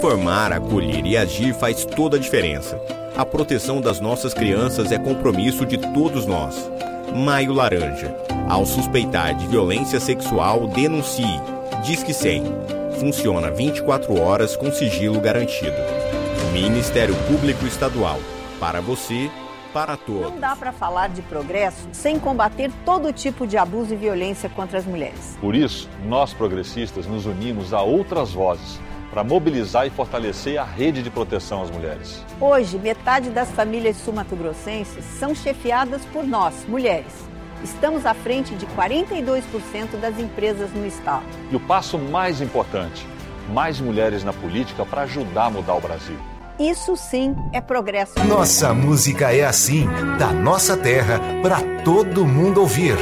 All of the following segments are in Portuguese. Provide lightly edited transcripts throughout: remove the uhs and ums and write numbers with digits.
Formar, acolher e agir faz toda a diferença. A proteção das nossas crianças é compromisso de todos nós. Maio Laranja. Ao suspeitar de violência sexual, denuncie. Disque 100. Funciona 24 horas com sigilo garantido. Ministério Público Estadual. Para você, para todos. Não dá para falar de progresso sem combater todo tipo de abuso e violência contra as mulheres. Por isso, nós progressistas nos unimos a outras vozes para mobilizar e fortalecer a rede de proteção às mulheres. Hoje, metade das famílias sul-mato-grossenses são chefiadas por nós, mulheres. Estamos à frente de 42% das empresas no estado. E o passo mais importante, mais mulheres na política para ajudar a mudar o Brasil. Isso sim é progresso. Nossa música é assim, da nossa terra, para todo mundo ouvir.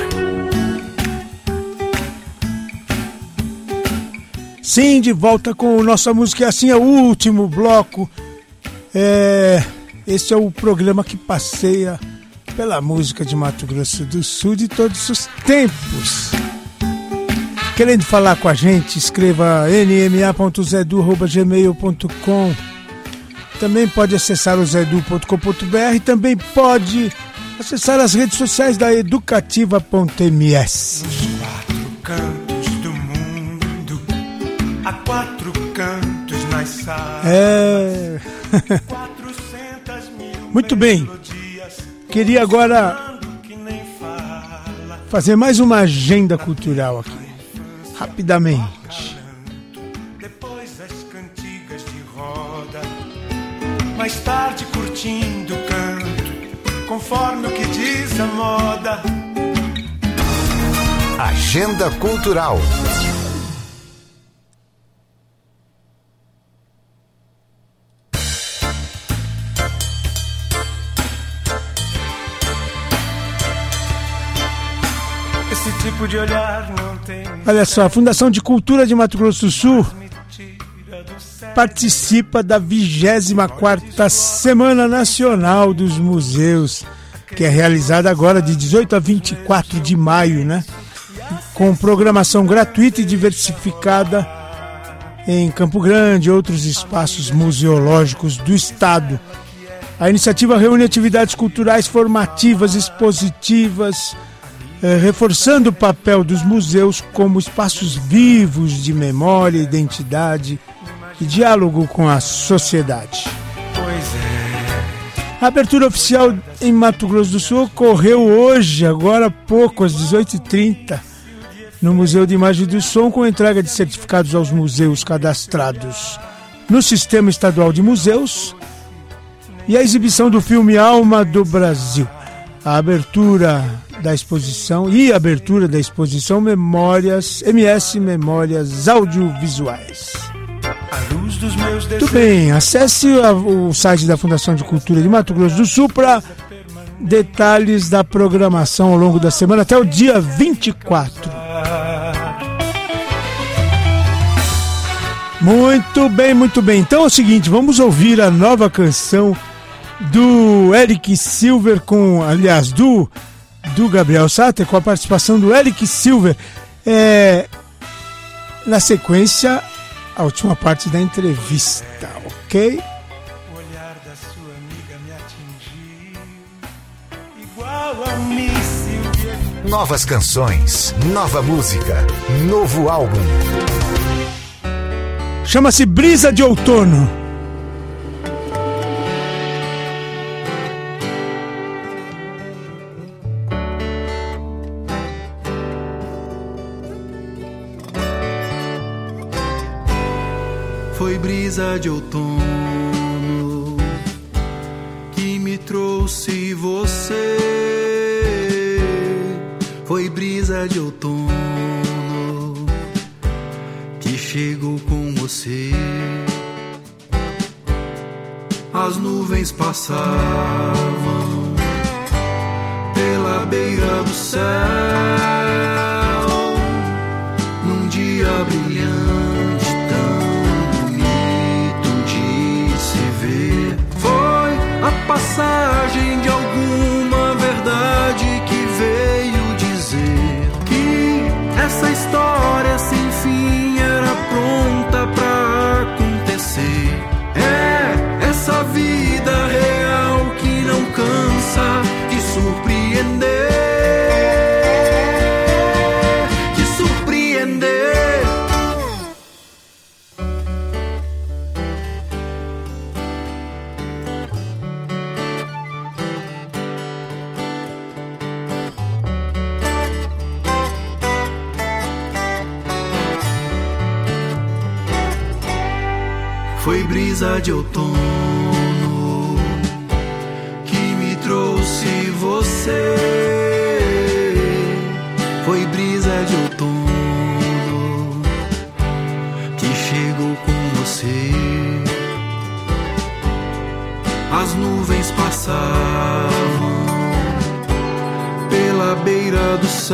Sim, de volta com Nossa Música é Assim, é o último bloco. Esse é o programa que passeia pela música de Mato Grosso do Sul de todos os tempos. Querendo falar com a gente, escreva nma.zedu@gmail.com. Também pode acessar o zedu.com.br. Também pode acessar as redes sociais da educativa.ms. Os quatro cantos do mundo, a quatro cantos nas salas. Muito bem. Queria agora fazer mais uma agenda cultural aqui, rapidamente. Depois as cantigas de roda, mais tarde curtindo o canto, conforme o que diz a moda. Agenda Cultural. Esse tipo de olhar não tem. Olha só, a Fundação de Cultura de Mato Grosso do Sul participa da 24ª Semana Nacional dos Museus, que é realizada agora de 18 a 24 de maio, né? Com programação gratuita e diversificada em Campo Grande e outros espaços museológicos do estado. A iniciativa reúne atividades culturais formativas, expositivas, reforçando o papel dos museus como espaços vivos de memória, identidade e diálogo com a sociedade. A abertura oficial em Mato Grosso do Sul ocorreu hoje, agora há pouco, às 18h30, no Museu de Imagem do Som, com entrega de certificados aos museus cadastrados no Sistema Estadual de Museus e a exibição do filme Alma do Brasil. A abertura da exposição Memórias MS Memórias Audiovisuais. Muito bem, acesse o site da Fundação de Cultura de Mato Grosso do Sul para detalhes da programação ao longo da semana até o dia 24. Muito bem, muito bem. Então é o seguinte, vamos ouvir a nova canção do Eric Silver do Gabriel Sater, com a participação do Eric Silver. Na sequência, a última parte da entrevista, ok? O olhar da sua amiga me atingiu, igual a um míssil. Novas canções, nova música, novo álbum. Chama-se Brisa de Outono. Foi brisa de outono que me trouxe você. Foi brisa de outono que chegou com você. As nuvens passavam pela beira do céu num dia brilhante. Passagem de alguma verdade que veio dizer que essa história sem fim era pronta pra acontecer. Foi brisa de outono que me trouxe você. Foi brisa de outono que chegou com você. As nuvens passavam pela beira do céu.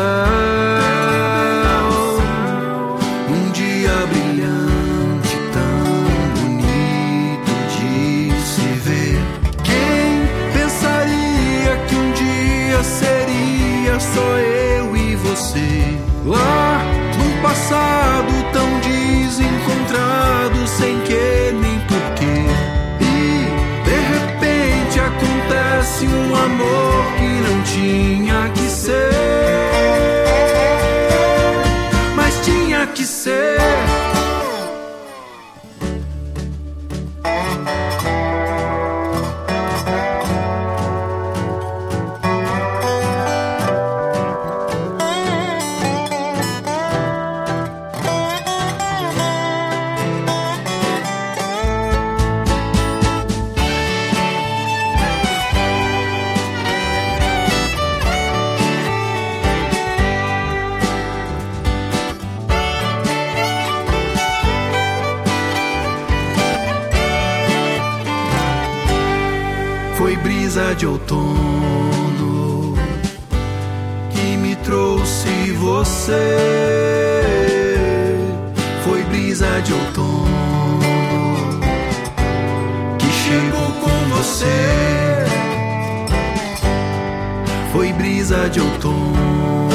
Um dia brilhante, tão bonito de se ver. Quem pensaria que um dia seria só eu e você? Lá num passado tão desencontrado, sem que nem porquê. Acontece um amor que não tinha que ser, mas tinha que ser. Foi brisa de outono que me trouxe você. Foi brisa de outono que chegou com você. Foi brisa de outono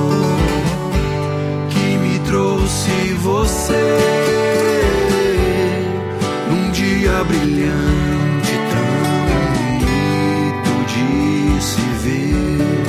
que me trouxe você. Num dia brilhante, se ver.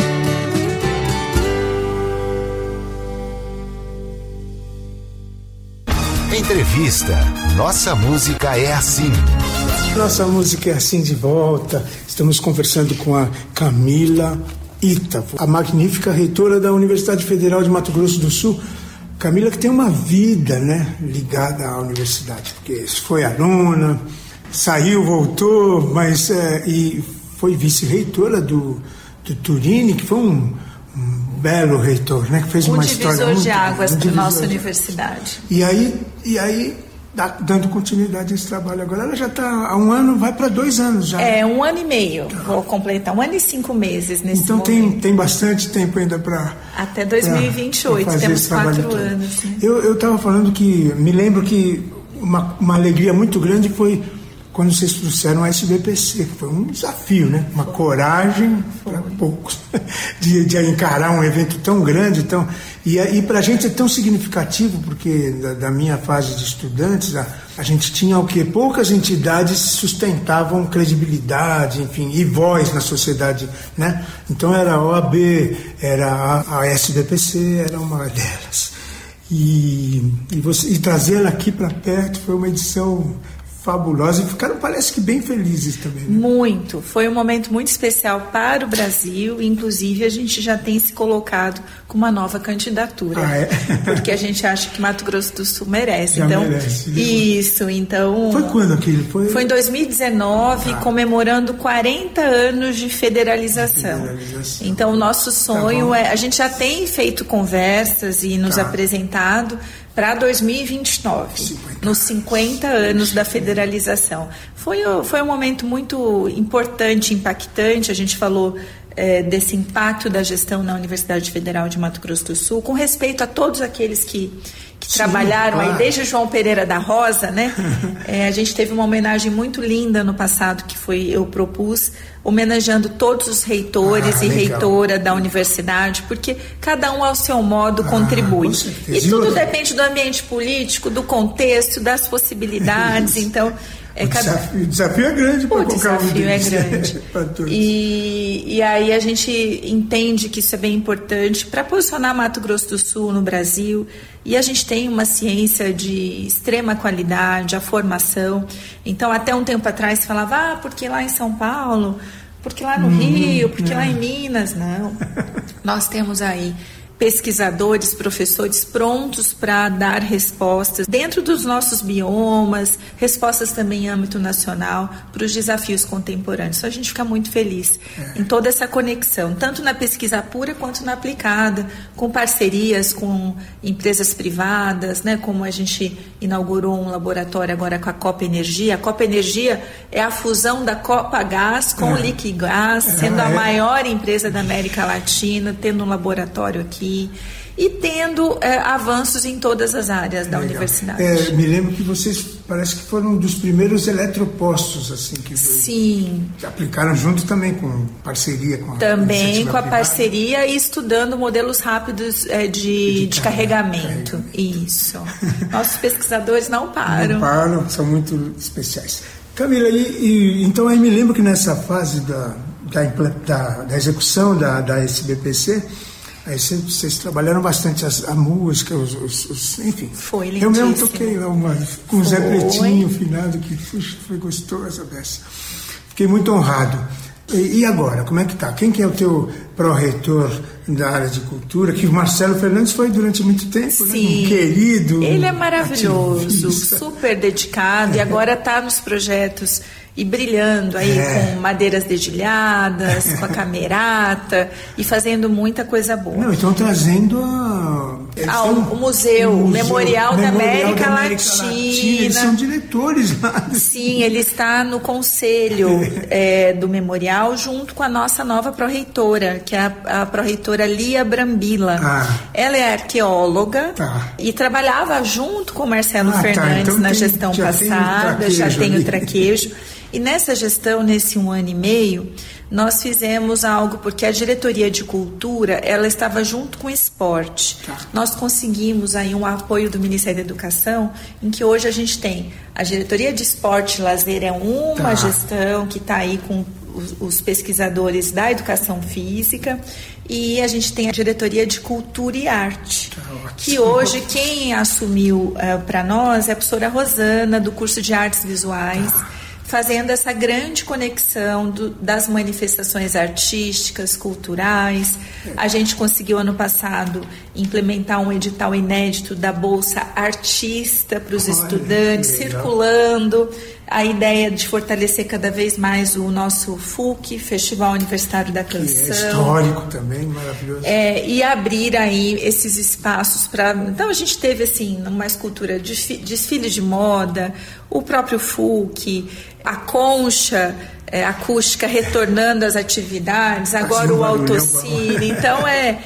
Entrevista. Nossa música é assim. Nossa música é assim de volta. Estamos conversando com a Camila Ítavo, a magnífica reitora da Universidade Federal de Mato Grosso do Sul. Camila, que tem uma vida, né, ligada à universidade, porque foi aluna, saiu, voltou, mas e foi vice-reitora do Turini, que foi um belo reitor, né? Que fez uma história muito... divisor de águas para a nossa universidade. E aí dando continuidade a esse trabalho agora, ela já está há 1 ano, vai para 2 anos já. 1 ano e meio, vou completar, 1 ano e 5 meses nesse então momento. Então tem bastante tempo ainda para... Até 2028, temos 4 anos. Né? Eu estava falando que, me lembro que uma alegria muito grande foi quando vocês trouxeram a SBPC, que foi um desafio, né? Uma coragem para poucos de encarar um evento tão grande, e para a gente é tão significativo, porque da minha fase de estudantes a gente tinha o quê? Poucas entidades sustentavam credibilidade, enfim, e voz na sociedade, né? Então era a OAB, era a SBPC, era uma delas. E trazê-la aqui para perto foi uma edição fabulosa, e ficaram, parece que, bem felizes também, né? Muito, foi um momento muito especial para o Brasil, inclusive a gente já tem se colocado com uma nova candidatura, porque a gente acha que Mato Grosso do Sul merece. Já então, merece. Isso, então... Foi quando aquilo? Foi em 2019, comemorando 40 anos de federalização. Então, o nosso sonho a gente já tem feito conversas e nos apresentado para 2029, nos 50 anos da federalização. Foi um momento muito importante, impactante. A gente falou desse impacto da gestão na Universidade Federal de Mato Grosso do Sul, com respeito a todos aqueles que trabalharam aí, desde João Pereira da Rosa, né? A gente teve uma homenagem muito linda no passado, que eu propus, homenageando todos os reitores e reitora da universidade, porque cada um ao seu modo contribui. E tudo depende do ambiente político, do contexto, das possibilidades. Então, o desafio é grande para qualquer um. O desafio é grande. E aí a gente entende que isso é bem importante para posicionar Mato Grosso do Sul no Brasil. E a gente tem uma ciência de extrema qualidade, a formação. Então, até um tempo atrás se falava, porque lá em São Paulo, porque lá no Rio, porque lá em Minas. Não. Nós temos aí pesquisadores, professores prontos para dar respostas dentro dos nossos biomas, respostas também em âmbito nacional para os desafios contemporâneos. Então a gente fica muito feliz em toda essa conexão, tanto na pesquisa pura quanto na aplicada, com parcerias com empresas privadas, né, como a gente inaugurou um laboratório agora com a Copa Energia. A Copa Energia é a fusão da Copagaz com o Liquigás, sendo a maior empresa da América Latina, tendo um laboratório aqui e tendo avanços em todas as áreas da universidade. Me lembro que vocês parece que foram um dos primeiros eletropostos assim que Sim. aplicaram junto também com parceria com a parceria e estudando modelos rápidos de carregamento. Isso. Nossos pesquisadores não param. Não param, são muito especiais. Camila, então aí me lembro que nessa fase da execução da SBPC, aí vocês trabalharam bastante a música, enfim. Foi lindíssimo. Eu mesmo toquei lá com o Zé Pretinho, finado, que foi gostoso a peça. Fiquei muito honrado. E agora, como é que tá? Quem que é o teu pró-reitor da área de cultura? Que o Marcelo Fernandes foi durante muito tempo, Sim. Né? Um querido. Ele é maravilhoso, ativista. super dedicado e agora está nos projetos e brilhando aí com madeiras dedilhadas, com a camerata e fazendo muita coisa boa. Não, estão trazendo o museu, o Memorial da América Latina. Eles são diretores lá. Sim, ele está no conselho do Memorial junto com a nossa nova pró-reitora, que é a pró-reitora Lia Brambila. Ela é arqueóloga e trabalhava junto com o Marcelo Fernandes então na gestão passada, já tem o traquejo. E nessa gestão, nesse 1 ano e meio, nós fizemos algo, porque a diretoria de cultura, ela estava junto com o esporte. Nós conseguimos aí um apoio do Ministério da Educação, em que hoje a gente tem a diretoria de esporte e lazer, é uma gestão que está aí com os pesquisadores da educação física, e a gente tem a diretoria de cultura e arte, que hoje quem assumiu para nós é a professora Rosana, do curso de artes visuais, fazendo essa grande conexão das manifestações artísticas, culturais. A gente conseguiu, ano passado, implementar um edital inédito da Bolsa Artista para os estudantes, circulando a ideia de fortalecer cada vez mais o nosso FUC, Festival Universitário da Canção. Que é histórico também, maravilhoso. E abrir aí esses espaços para... Então, a gente teve, assim, uma escultura de desfile de moda, o próprio FUC, a concha acústica retornando às atividades, agora o Autocine. Então,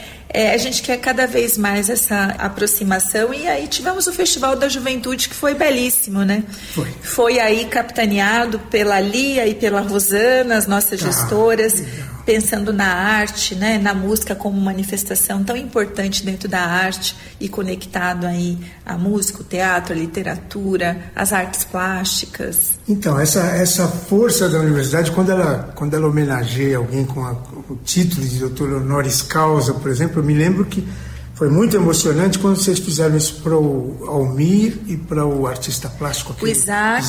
a gente quer cada vez mais essa aproximação, e aí tivemos o Festival da Juventude, que foi belíssimo, né? Foi aí capitaneado pela Lia e pela Rosana, as nossas gestoras, pensando na arte, né? Na música como manifestação tão importante dentro da arte e conectado aí à música, o teatro, a literatura, as artes plásticas. Então, essa força da universidade, quando ela homenageia alguém com o título de doutor honoris causa, por exemplo, eu me lembro que foi muito emocionante quando vocês fizeram isso para o Almir e para o artista plástico. O Isaac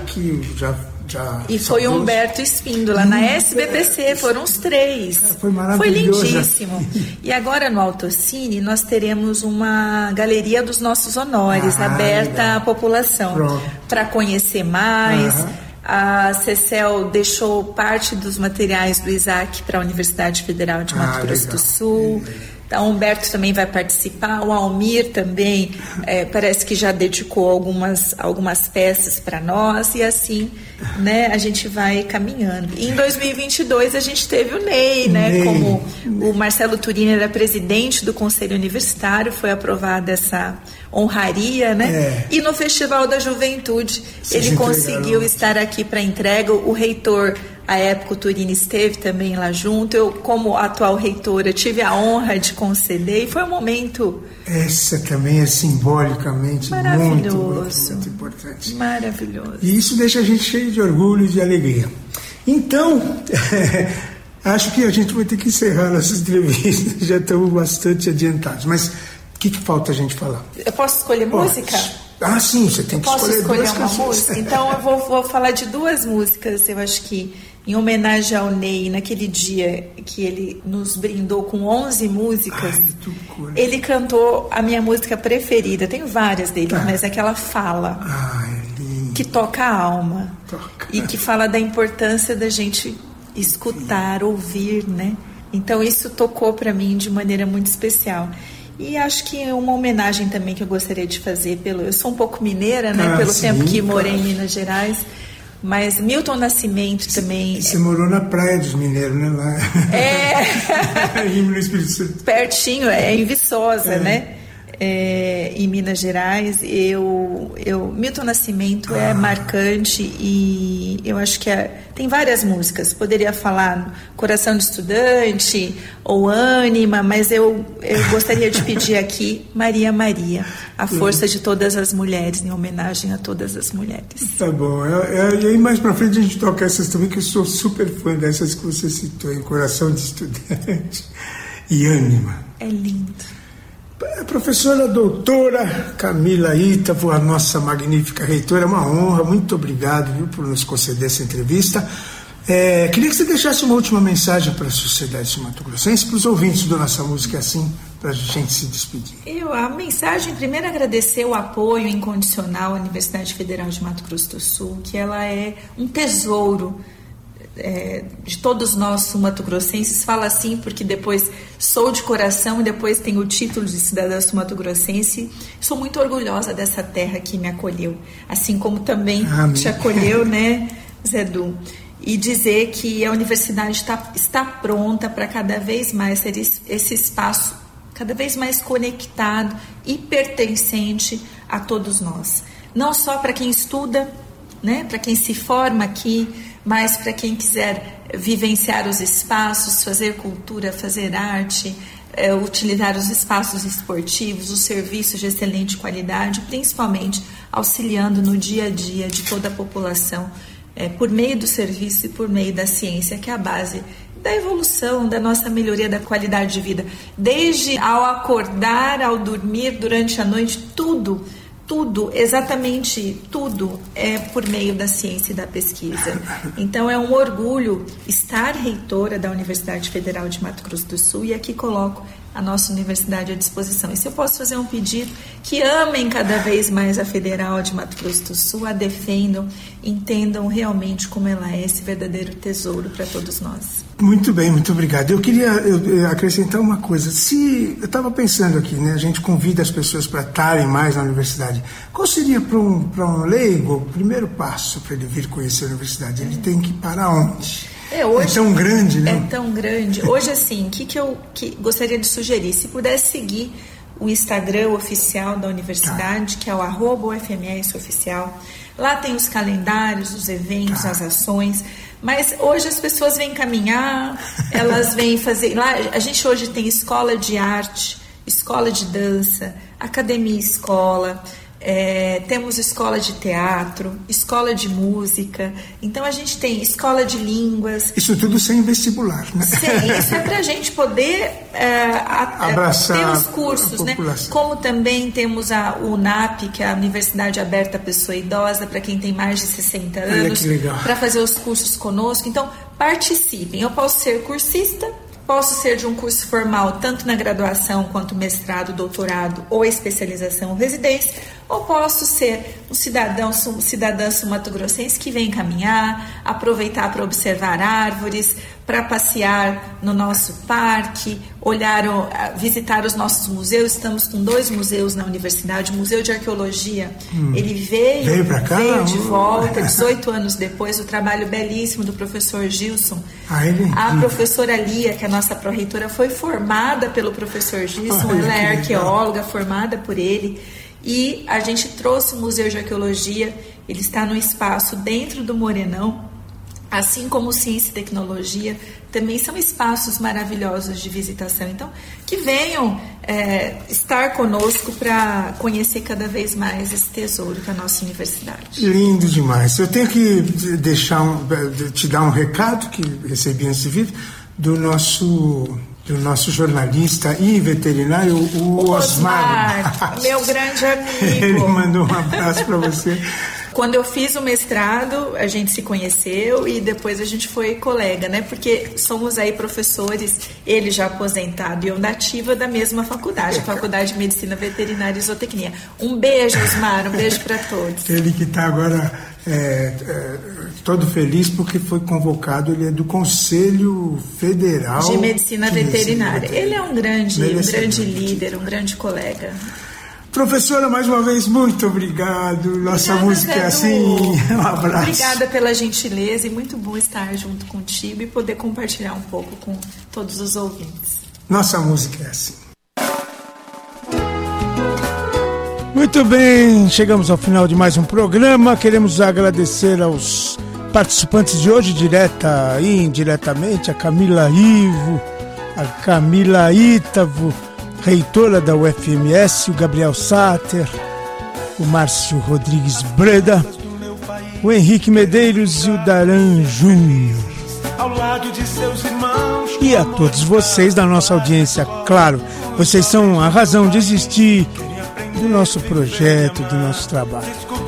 e foi o Humberto Espíndola, na SBPC, foram os 3. Foi maravilhoso. Foi lindíssimo. E agora no Autocine nós teremos uma galeria dos nossos honores, aberta à população, para conhecer mais. A Cecel deixou parte dos materiais do Isaac para a Universidade Federal de Mato Grosso do Sul. Então, o Humberto também vai participar, o Almir também parece que já dedicou algumas peças para nós, e assim, né, a gente vai caminhando. E em 2022 a gente teve o Ney, né, como o Marcelo Turini era presidente do Conselho Universitário, foi aprovada essa honraria, né? E no Festival da Juventude ele conseguiu estar aqui para entrega. O reitor, à época, o Turini, esteve também lá junto. Eu, como atual reitora, tive a honra de conceder, e foi um momento... Essa também é simbolicamente muito importante. Maravilhoso. E isso deixa a gente cheio de orgulho e de alegria. Então, acho que a gente vai ter que encerrar nossas entrevistas, já estamos bastante adiantados, mas o que falta a gente falar? Eu posso escolher música? Ah, sim, você tem que escolher duas uma música. Então eu vou falar de duas músicas, eu acho que em homenagem ao Ney, naquele dia que ele nos brindou com 11 músicas, ele cantou a minha música preferida. Tenho várias dele, mas é que ela fala, que toca a alma, e que fala da importância da gente escutar, ouvir, né? Então isso tocou para mim de maneira muito especial. E acho que uma homenagem também que eu gostaria de fazer, eu sou um pouco mineira, né? Pelo tempo que morei em Minas Gerais. Mas Milton Nascimento também... E você morou na Praia dos Mineiros, né? Lá. No Espírito Santo. Pertinho, em Viçosa, né? Em Minas Gerais. Milton Nascimento é marcante e eu acho que tem várias músicas. Poderia falar Coração de Estudante ou Ânima, mas eu gostaria de pedir aqui Maria Maria, a força de todas as mulheres, em homenagem a todas as mulheres. Tá bom. E aí mais pra frente a gente toca essas também, que eu sou super fã dessas que você citou, em Coração de Estudante e Ânima. É lindo. Professora doutora Camila Ítavo, a nossa magnífica reitora, é uma honra, muito obrigado, viu, por nos conceder essa entrevista. Queria que você deixasse uma última mensagem para a sociedade sul-mato-grossense, para os ouvintes da nossa música, assim, para a gente se despedir. A mensagem, primeiro, agradecer o apoio incondicional à Universidade Federal de Mato Grosso do Sul, que ela é um tesouro de todos nós sul-mato-grossenses. Falo assim porque depois sou de coração e depois tenho o título de cidadã sul-mato-grossense. Sou muito orgulhosa dessa terra que me acolheu, assim como também te acolheu, né, Zé Du? E dizer que a universidade está pronta para cada vez mais ser esse espaço cada vez mais conectado e pertencente a todos nós. Não só para quem estuda, né, para quem se forma aqui, mas para quem quiser vivenciar os espaços, fazer cultura, fazer arte, utilizar os espaços esportivos, os serviços de excelente qualidade, principalmente auxiliando no dia a dia de toda a população, por meio do serviço e por meio da ciência, que é a base da evolução, da nossa melhoria da qualidade de vida. Desde ao acordar, ao dormir, durante a noite, tudo, exatamente tudo é por meio da ciência e da pesquisa. Então é um orgulho estar reitora da Universidade Federal de Mato Grosso do Sul, e aqui coloco a nossa universidade à disposição. E se eu posso fazer um pedido, que amem cada vez mais a Federal de Mato Grosso do Sul, a defendam, entendam realmente como ela é esse verdadeiro tesouro para todos nós. Muito bem, muito obrigado. Eu queria acrescentar uma coisa. Eu estava pensando aqui, né? A gente convida as pessoas para estarem mais na universidade. Qual seria para um leigo o primeiro passo para ele vir conhecer a universidade? Ele tem que ir para onde? Hoje, é tão grande, né? É tão grande. Hoje, assim, o que eu gostaria de sugerir? Se pudesse seguir o Instagram oficial da universidade, que é o @UFMSoficial. Lá tem os calendários, os eventos, as ações. Mas hoje as pessoas vêm caminhar, elas vêm fazer... Lá a gente hoje tem escola de arte, escola de dança, academia escola, temos escola de teatro, escola de música. Então a gente tem escola de línguas. Isso tudo sem vestibular, né? Sim, isso é para a gente poder abraçar ter os cursos, né? Como também temos a UNAP, que é a Universidade Aberta à Pessoa Idosa, para quem tem mais de 60 anos, para fazer os cursos conosco. Então participem. Eu posso ser cursista, posso ser de um curso formal, tanto na graduação quanto mestrado, doutorado ou especialização ou residência, ou posso ser um cidadã sul-mato-grossense que vem caminhar, aproveitar para observar árvores, para passear no nosso parque, visitar os nossos museus. Estamos com 2 museus na universidade. O Museu de Arqueologia, ele veio de volta, 18 anos depois, o trabalho belíssimo do professor Gilson. A professora Lia, que é a nossa pró-reitora, foi formada pelo professor Gilson, ela é arqueóloga, formada por ele. E a gente trouxe o Museu de Arqueologia, ele está no espaço dentro do Morenão, assim como Ciência e Tecnologia, também são espaços maravilhosos de visitação. Então, que venham estar conosco para conhecer cada vez mais esse tesouro que é a nossa universidade. Lindo demais. Eu tenho que te dar um recado que recebi antes de vir, do nosso do nosso jornalista e veterinário, o Osmar. Meu grande amigo. Ele mandou um abraço para você. Quando eu fiz o mestrado, a gente se conheceu e depois a gente foi colega, né? Porque somos aí professores, ele já aposentado e eu nativa da mesma faculdade, a Faculdade de Medicina Veterinária e Zootecnia. Um beijo, Osmar, um beijo para todos. Ele que está agora todo feliz porque foi convocado, ele é do Conselho Federal de Medicina Veterinária. Ele é um grande líder, um grande colega. Professora, mais uma vez, muito obrigado. Nossa música é assim. Um abraço. Obrigada pela gentileza e muito bom estar junto contigo e poder compartilhar um pouco com todos os ouvintes. Nossa música é assim. Muito bem, chegamos ao final de mais um programa. Queremos agradecer aos participantes de hoje, direta e indiretamente, a Camila Ivo, a Camila Ítavo, reitora da UFMS, o Gabriel Sater, o Márcio Rodrigues Breda, o Henrique Medeiros e o Daran Júnior. E a todos vocês da nossa audiência, claro, vocês são a razão de existir do nosso projeto, do nosso trabalho.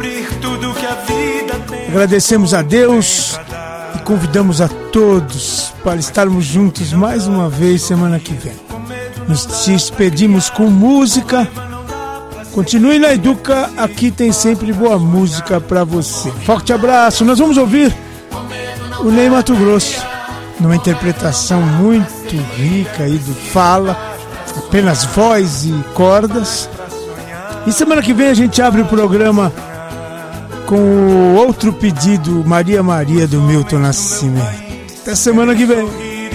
Agradecemos a Deus e convidamos a todos para estarmos juntos mais uma vez semana que vem. Nos despedimos com música. Continue na Educa, aqui tem sempre boa música para você. Forte abraço. Nós vamos ouvir o Ney Matogrosso numa interpretação muito rica aí do Fala, apenas voz e cordas. E semana que vem a gente abre o programa com o outro pedido, Maria Maria, do Milton Nascimento. Até semana que vem.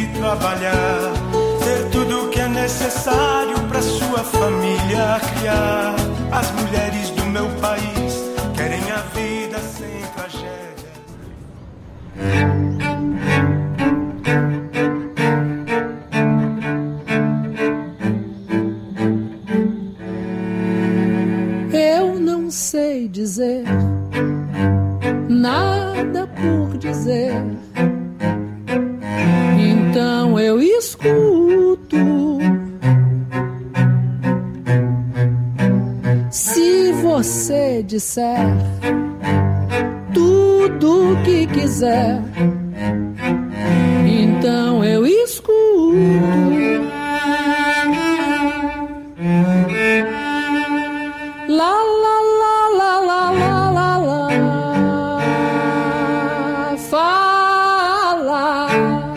Necessário para sua família criar. As mulheres do meu país querem a vida sem tragédia. Eu não sei dizer nada por dizer, então eu escuto. Se você disser tudo o que quiser, então eu escuto. La la la la la la la la. Fala.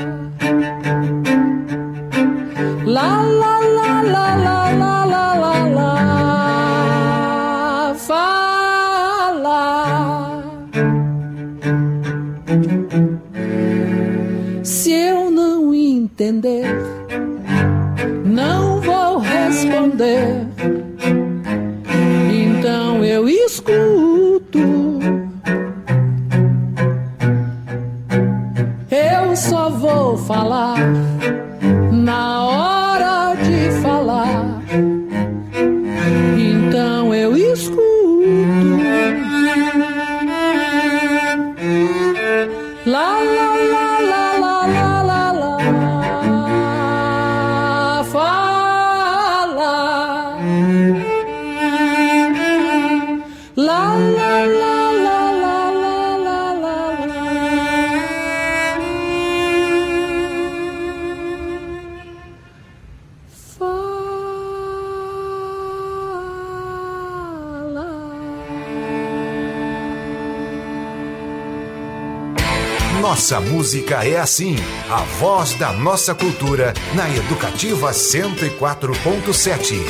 La la la la la la la la la. Fala. Se eu não entender, não vou responder. Então eu escuto. Eu só vou falar na hora de falar. Então eu escuto. La la la la la la la la. Fala. La la la la la la la la. Nossa música é assim, a voz da nossa cultura na Educativa 104.7.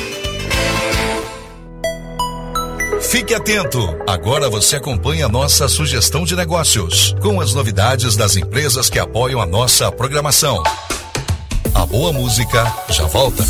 Fique atento, agora você acompanha a nossa sugestão de negócios, com as novidades das empresas que apoiam a nossa programação. A boa música já volta.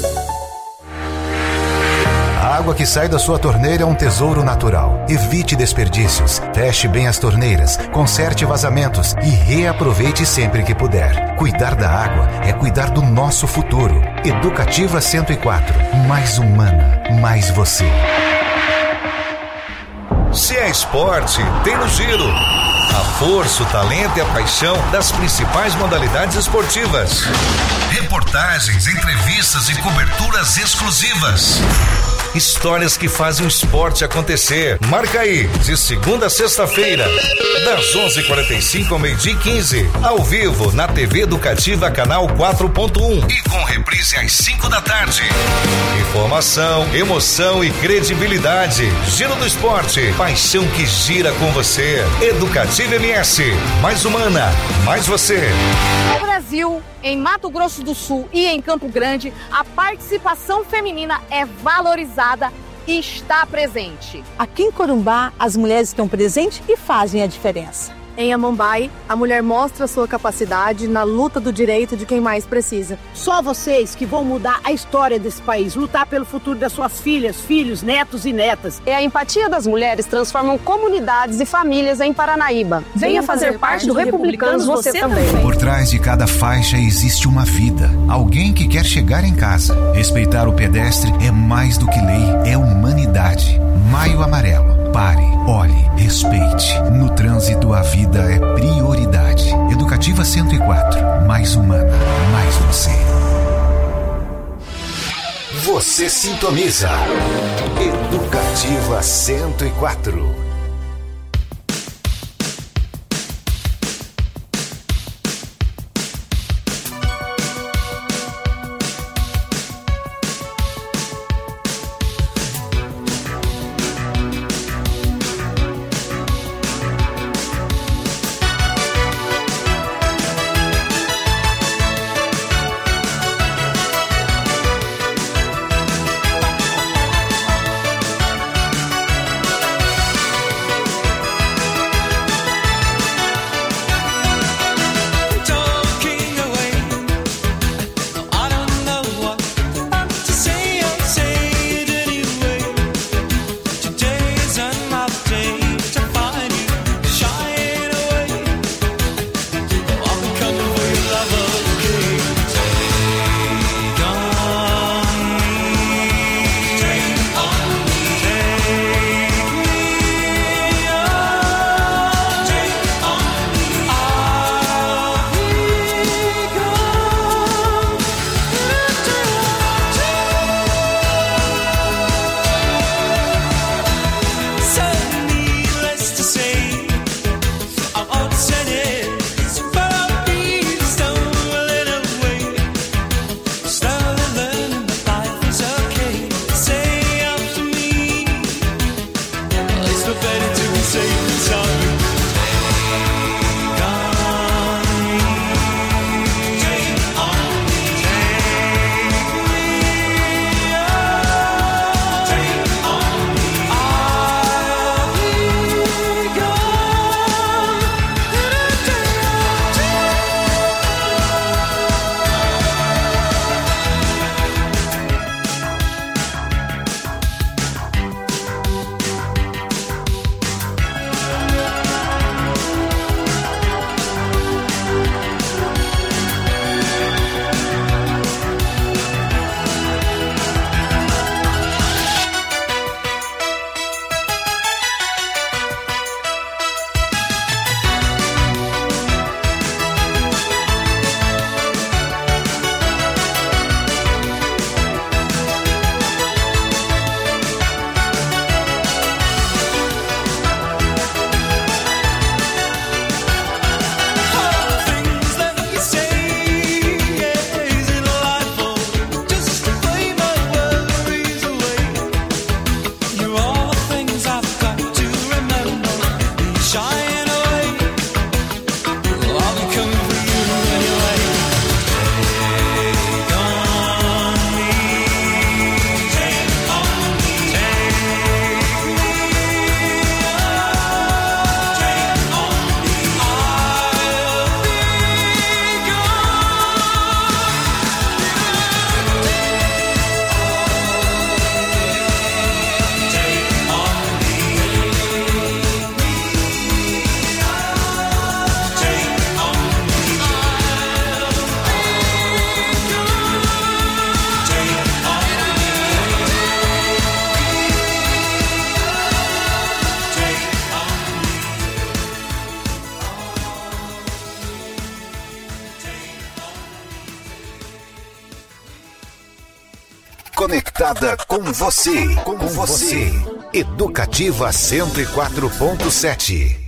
A água que sai da sua torneira é um tesouro natural. Evite desperdícios, feche bem as torneiras, conserte vazamentos e reaproveite sempre que puder. Cuidar da água é cuidar do nosso futuro. Educativa 104, mais humana, mais você. Se é esporte, tem no Giro. A força, o talento e a paixão das principais modalidades esportivas. Reportagens, entrevistas e coberturas exclusivas. Histórias que fazem o esporte acontecer. Marca aí, de segunda a sexta-feira, das 11h45 ao 12h15, ao vivo na TV Educativa Canal 4.1 e com reprise às 5 da tarde. Informação, emoção e credibilidade. Giro do esporte, paixão que gira com você. Educativa MS, mais humana, mais você. No Brasil, em Mato Grosso do Sul e em Campo Grande, a participação feminina é valorizada e está presente. Aqui em Corumbá, as mulheres estão presentes e fazem a diferença. Em Amambai, a mulher mostra sua capacidade na luta do direito de quem mais precisa. Só vocês que vão mudar a história desse país, lutar pelo futuro das suas filhas, filhos, netos e netas. E a empatia das mulheres transformam comunidades e famílias em Paranaíba. Venha fazer parte do Republicanos você também. Por trás de cada faixa existe uma vida. Alguém que quer chegar em casa. Respeitar o pedestre é mais do que lei, é humanidade. Maio Amarelo. Pare, olhe, respeite. No trânsito, a vida é prioridade. Educativa 104. Mais humana, mais você. Você sintoniza. Educativa 104. conectada com você. Com você. Educativa 104.7.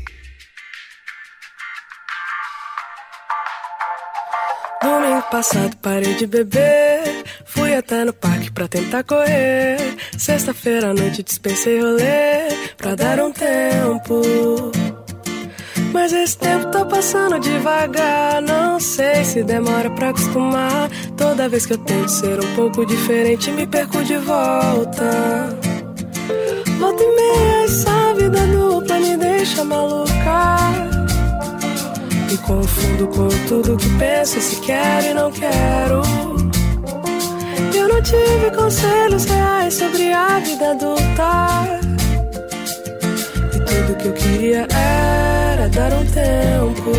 Domingo passado parei de beber, fui até no parque pra tentar correr. Sexta-feira à noite dispensei rolê pra dar um tempo. Mas esse tempo tá passando devagar, não sei se demora pra acostumar. Toda vez que eu tento ser um pouco diferente, me perco de volta. Volta e meia, essa vida dupla me deixa maluca. Me confundo com tudo que penso, se quero e não quero. Eu não tive conselhos reais sobre a vida adulta. E tudo que eu queria era dar um tempo.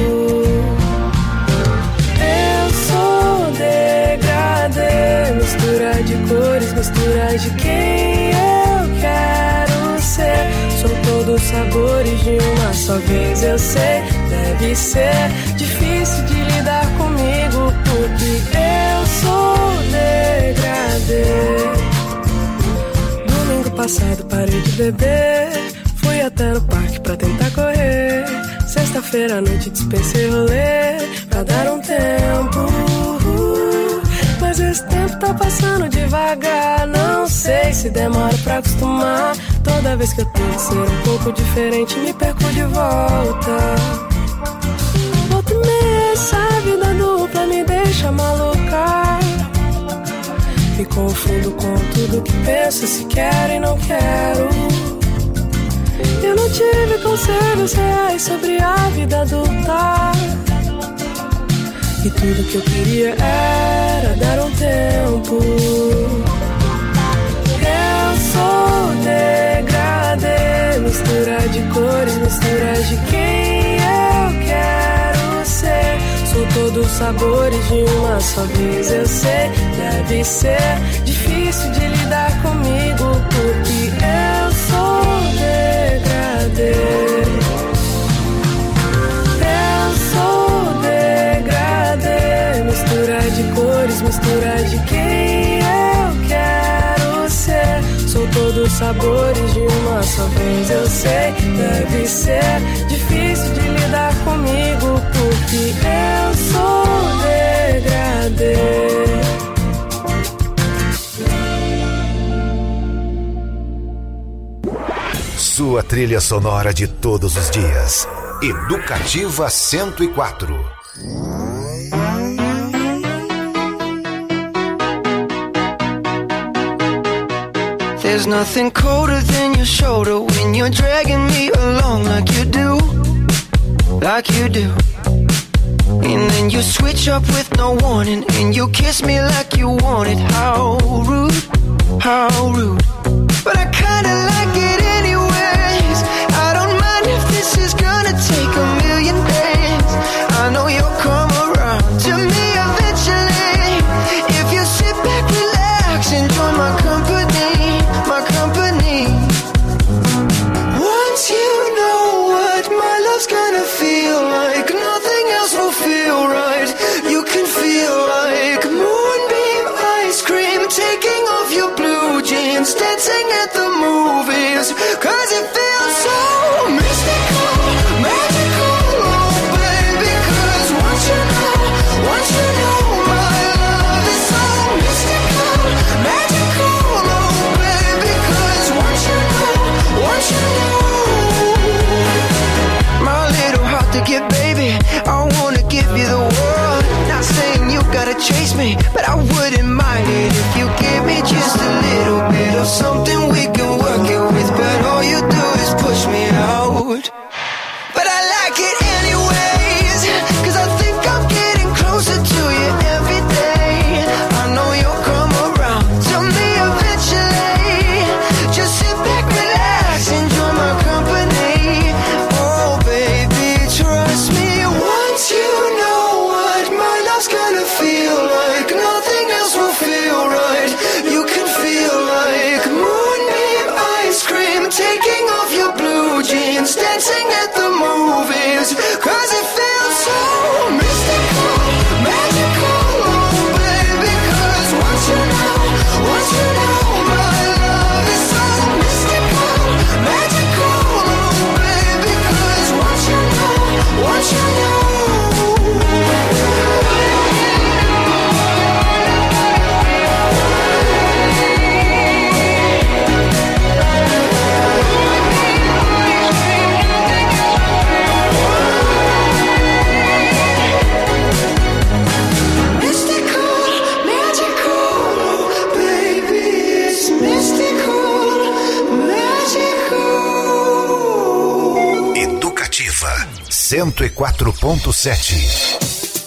Eu sou degradê, mistura de cores, mistura de quem eu quero ser. Sou todos os sabores de uma só vez, eu sei. Deve ser difícil de lidar comigo, porque eu sou degradê. Domingo passado parei de beber, fui até no parque pra tentar correr. Sexta-feira à noite dispensei rolê pra dar um tempo. Mas esse tempo tá passando devagar, não sei se demora pra acostumar. Toda vez que eu tento ser um pouco diferente, me perco de volta. Volta e meia, essa vida dupla me deixa maluca. Me confundo com tudo que penso, se quero e não quero. Eu não tive conselhos reais sobre a vida adulta. E tudo que eu queria era dar um tempo. Eu sou degradê, mistura de cores, mistura de quem eu quero ser. Sou todos os sabores de uma só vez, eu sei. Deve ser difícil de lidar comigo, porque eu sou degradê. Eu sou degradê, mistura de cores, mistura de quem eu quero ser. Sou todos os sabores de uma só vez, eu sei. Deve ser difícil de lidar comigo, porque eu sou degradê. Sua trilha sonora de todos os dias. Educativa 104. There's nothing colder than your shoulder when you're dragging me along like you do, like you do. And then you switch up with no warning, and you kiss me like you want it. How rude, how rude. But I kinda like it anyways. I don't mind if this is gonna take a million days. I know you'll come around to me eventually. If you sit back, relax, enjoy my company, my company. Once you know what my love's gonna feel like, nothing else will feel right. You can feel like moonbeam ice cream, taking off your blue jeans, dancing at the movies, 'cause it feels so mystical, magical, oh baby. 'Cause once you know my love is so mystical, magical, oh baby. 'Cause once you know my little heart to give, baby, I wanna give you the world. Not saying you gotta chase me, but I wouldn't mind it if you give me just a little bit of something we can work it with. But all you do is push me out. But I like it anyways, 'cause I think I'm getting closer to you every day. I know you'll come around to me eventually. Just sit back, relax, enjoy my company. Oh baby, trust me. Once you know what my love's gonna feel like, nothing else will feel right. You can feel like moonbeam ice cream, taking off your blue jeans, dancing at the movies, 'cause it feels so mystical, magical, oh baby. 'Cause once you know 104.7.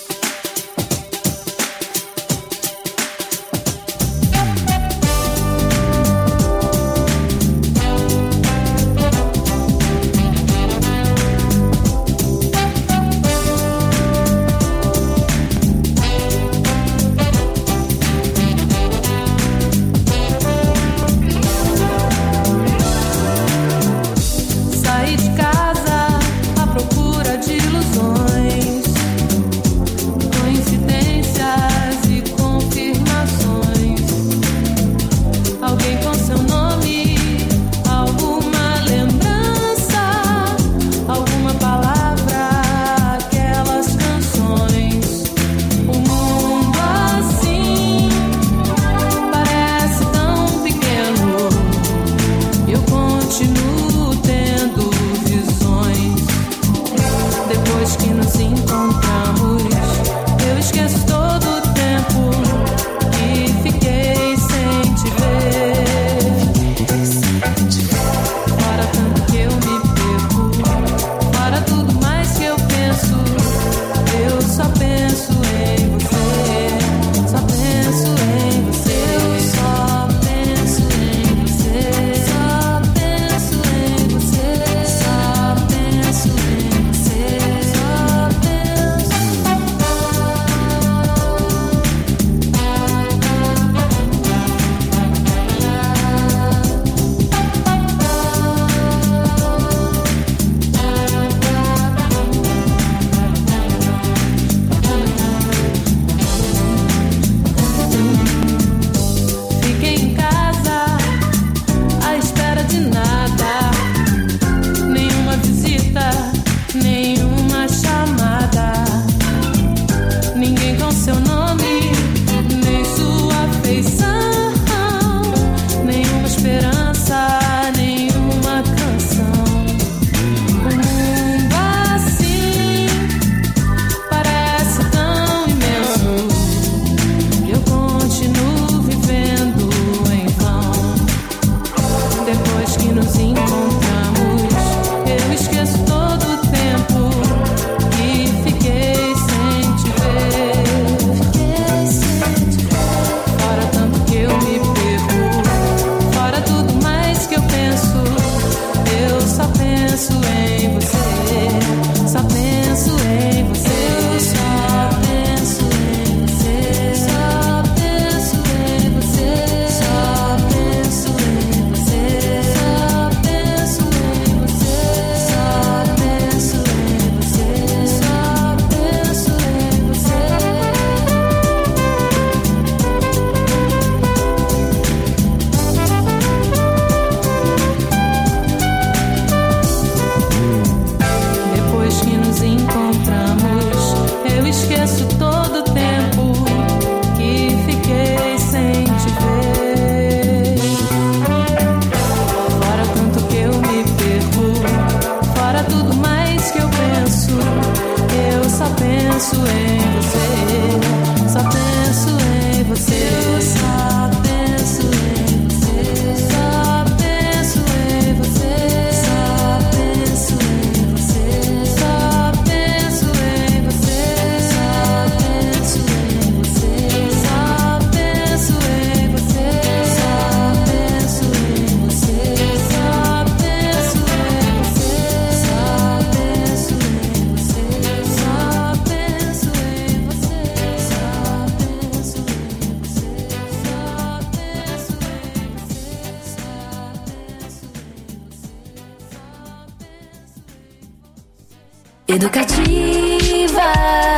Educativa,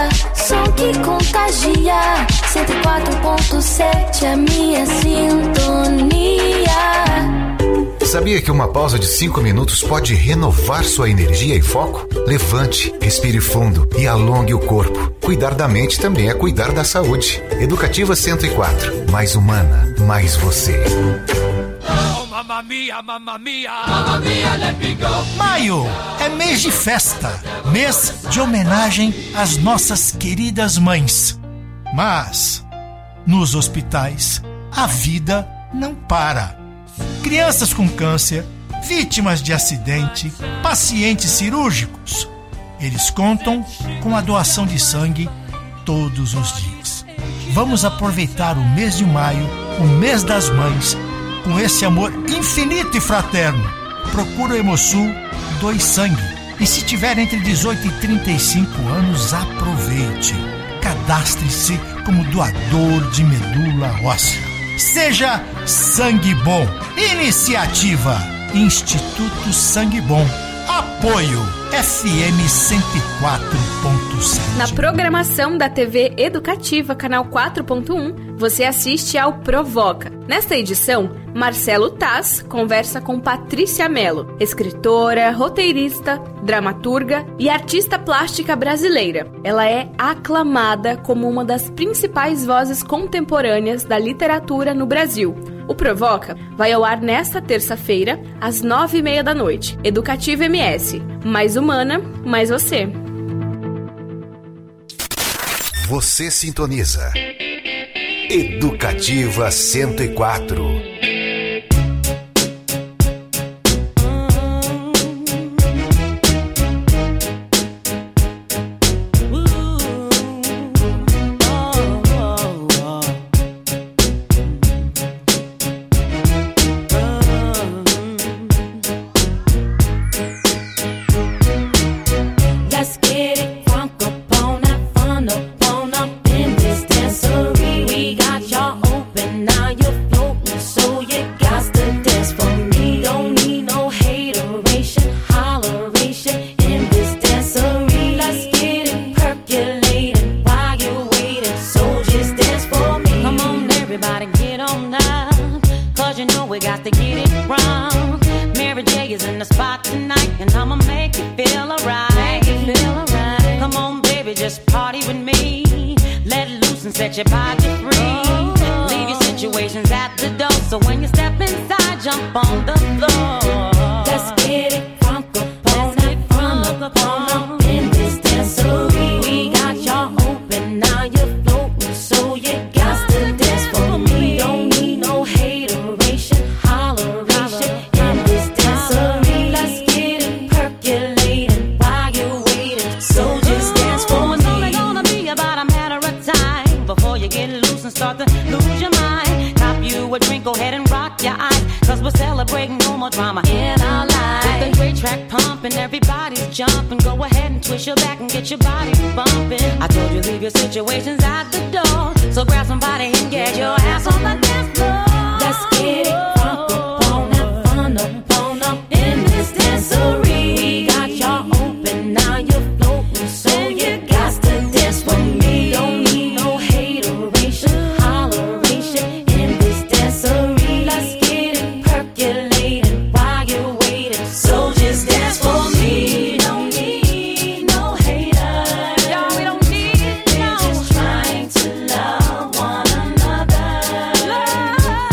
som que contagia. 104.7 a minha sintonia. Sabia que uma pausa de 5 minutos pode renovar sua energia e foco? Levante, respire fundo e alongue o corpo. Cuidar da mente também é cuidar da saúde. Educativa 104, mais humana, mais você. Mamma mia, mamma mia, mamma mia, let me go. Maio é mês de festa, mês de homenagem às nossas queridas mães. Mas, nos hospitais, a vida não para. Crianças com câncer, vítimas de acidente, pacientes cirúrgicos. Eles contam com a doação de sangue todos os dias. Vamos aproveitar o mês de maio, o mês das mães, com esse amor infinito e fraterno. Procura o Hemosul, doe sangue. E se tiver entre 18 e 35 anos, aproveite. Cadastre-se como doador de medula óssea. Seja Sangue Bom. Iniciativa Instituto Sangue Bom. Apoio FM 104.7. Na programação da TV Educativa, canal 4.1, você assiste ao Provoca. Nesta edição, Marcelo Taz conversa com Patrícia Mello, escritora, roteirista, dramaturga e artista plástica brasileira. Ela é aclamada como uma das principais vozes contemporâneas da literatura no Brasil. O Provoca vai ao ar nesta terça-feira, às 9h30 da noite. Educativa MS. Mais humana, mais você. Você sintoniza Educativa 104. Love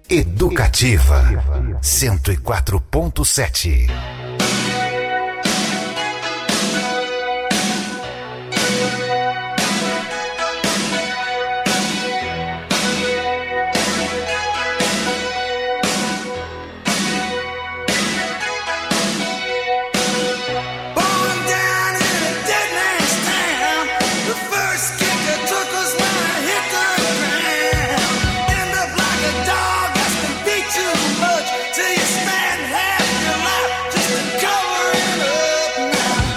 Educativa 104.7. Till you spend half your life just to cover it up.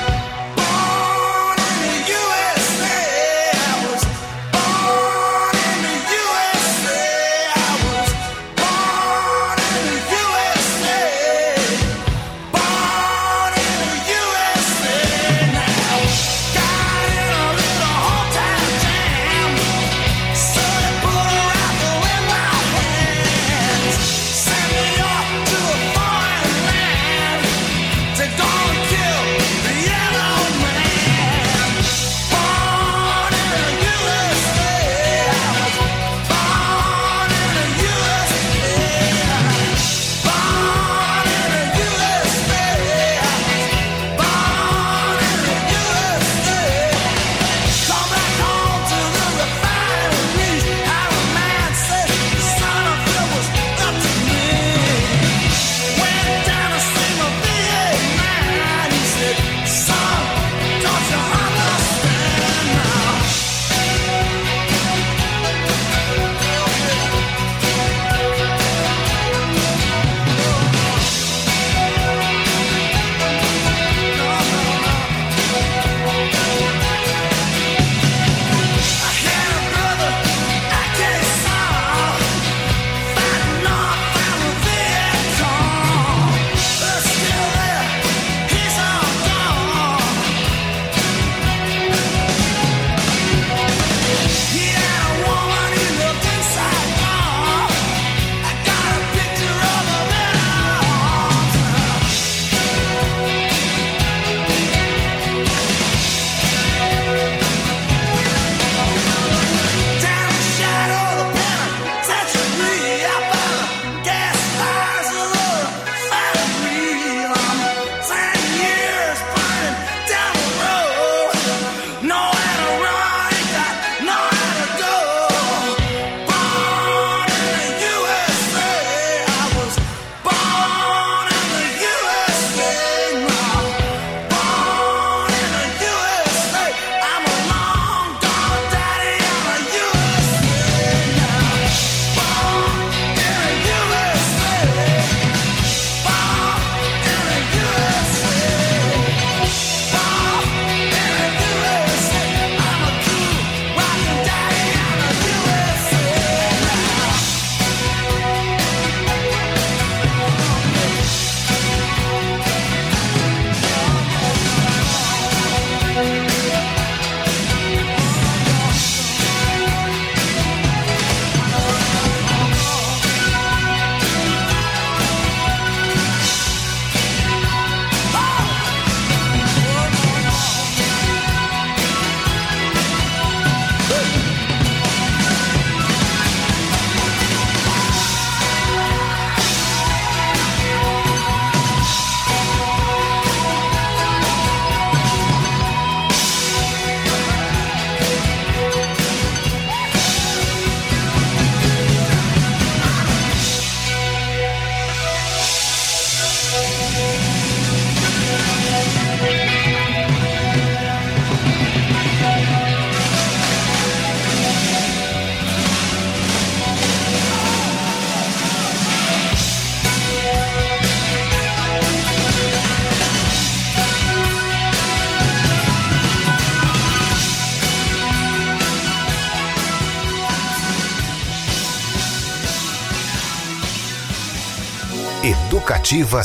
Educativa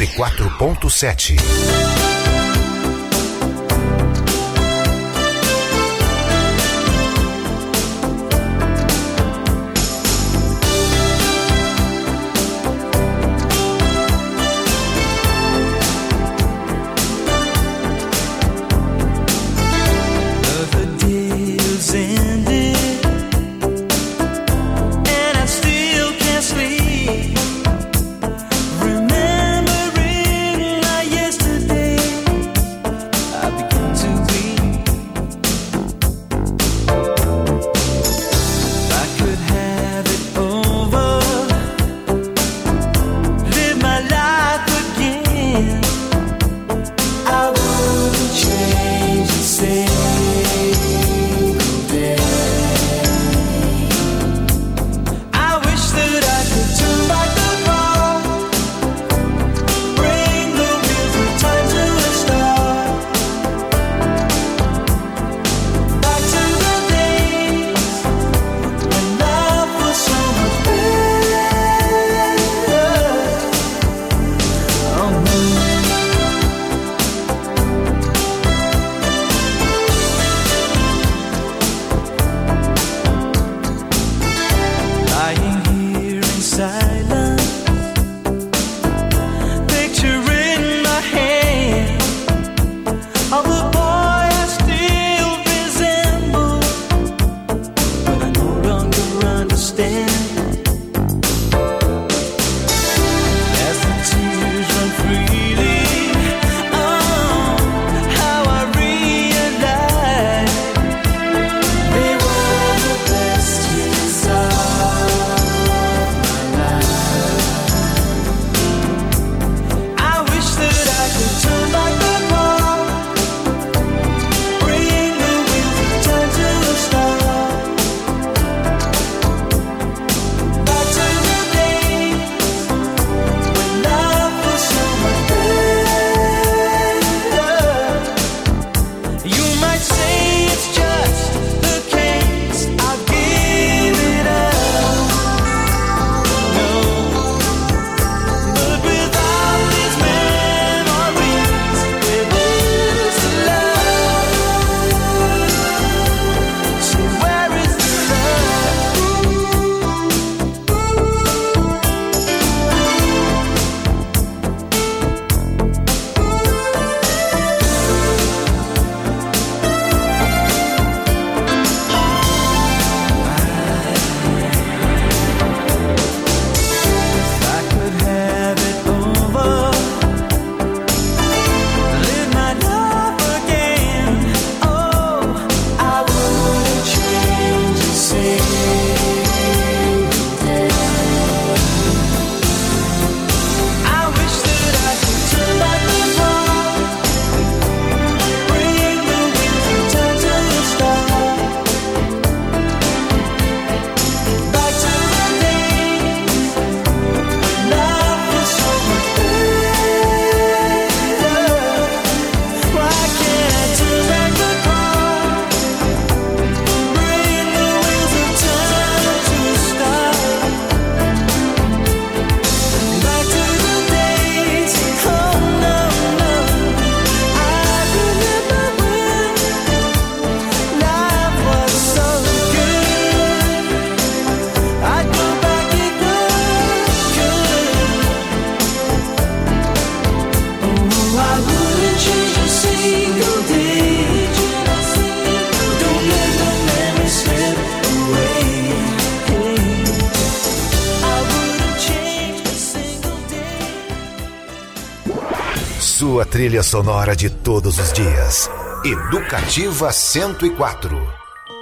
104.7. And I still can't sleep. sua trilha sonora de todos os dias. Educativa 104.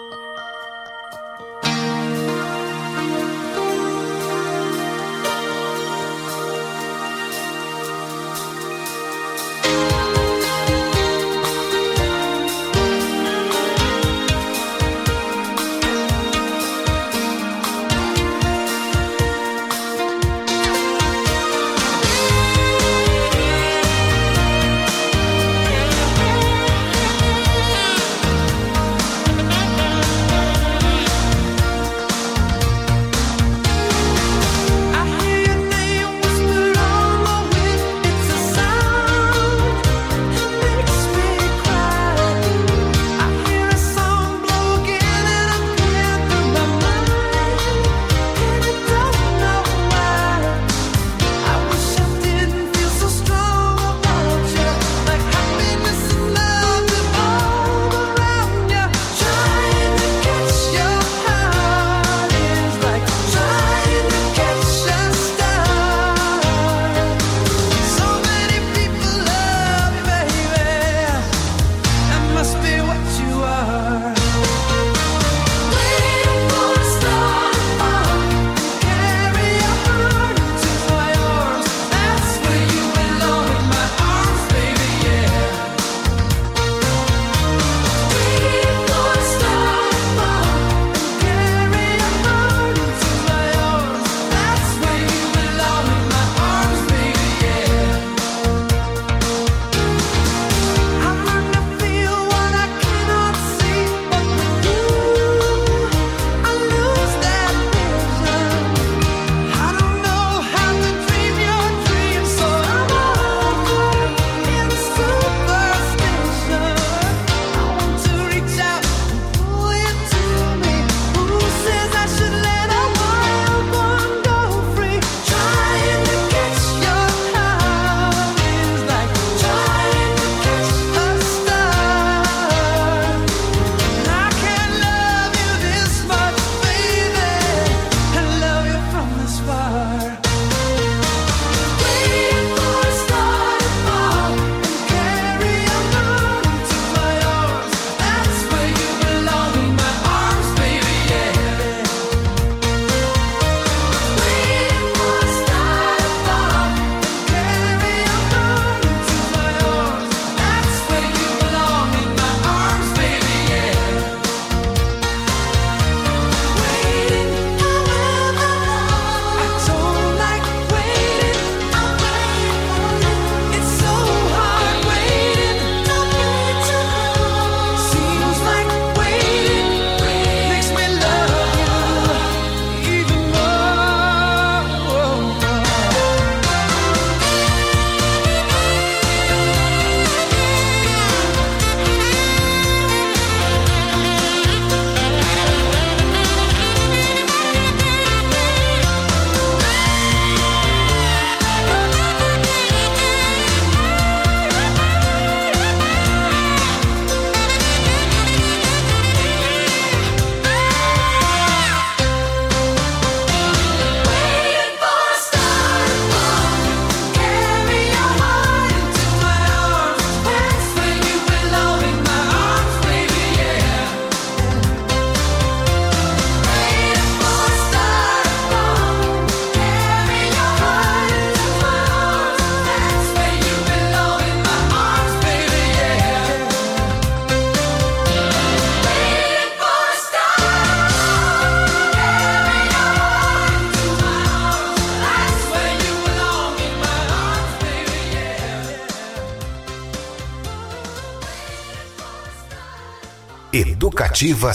Educativa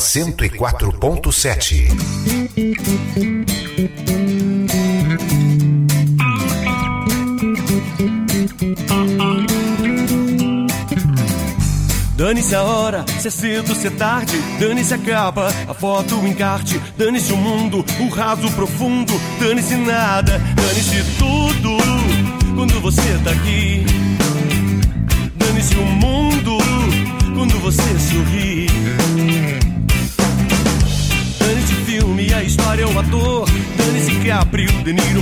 104.7. Dane-se a hora, se é cedo, se é tarde, dane-se a capa, a foto, o encarte, dane-se o mundo, o raso profundo, dane-se nada, dane-se tudo, quando você tá aqui. Dane-se o mundo, quando você sorri. Dane-se filme, a história, o ator, dane-se Caprio, De Niro,